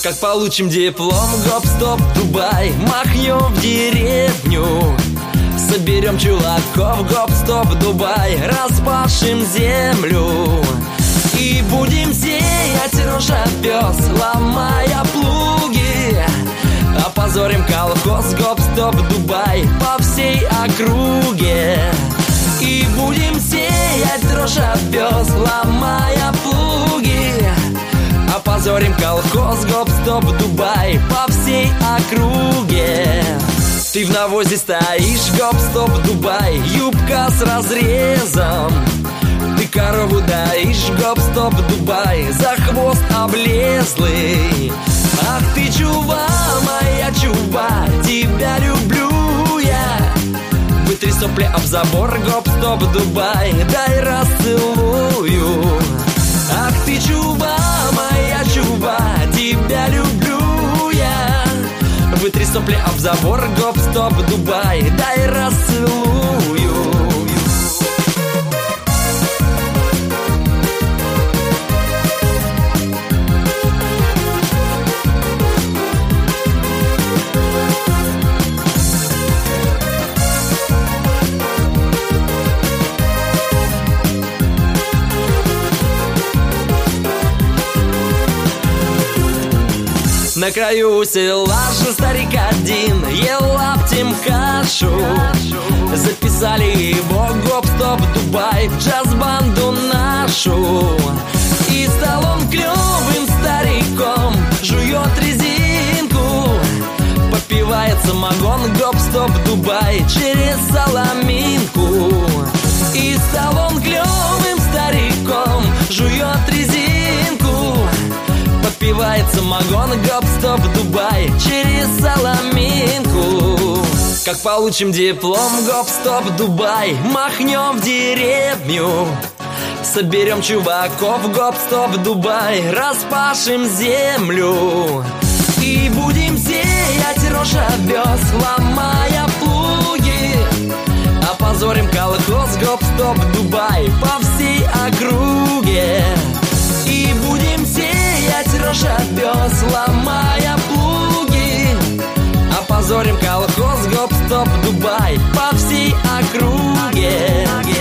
Как получим диплом, гоп-стоп, Дубай, махнем в деревню. Соберем чуваков, гоп-стоп, Дубай, распашем землю. И будем сеять рожь-овес, ломая плуги. Опозорим колхоз, гоп-стоп, Дубай, по всей округе. И будем сеять рожь-овес, ломая плуги. Опозорим колхоз, гоп-стоп, Дубай, по всей округе. Ты в навозе стоишь, гоп-стоп, Дубай, юбка с разрезом. Ты корову доишь, гоп-стоп, Дубай, за хвост облезлый. Ах ты, чува, моя чува, тебя люблю я. Вытри сопли об забор, гоп-стоп, Дубай, дай расцелую. Ах ты, чува, моя чува, тебя люблю я. Вытри сопли об забор, гоп-стоп, Дубай, дай расцелую. На краю села жил старик один, ел лаптем кашу. Записали его, гоп-стоп, Дубай, в джаз-банду нашу. И стал он клевым стариком, жует резинку. Попивает самогон, гоп-стоп, Дубай, через соломинку. И стал он клевым стариком, жует резинку. Попивает самогон, гоп-стоп, Дубай, через соломинку. Как получим диплом, гоп-стоп, Дубай, махнем в деревню. Соберем чуваков, гоп-стоп, Дубай, распашем землю. И будем сеять рожь-овес, ломая плуги. Опозорим колхоз, гоп-стоп, Дубай, по всей округе. И будем сеять рожь-овес, ломая плуги. Опозорим колхоз, гоп-стоп, Дубай, по всей округе.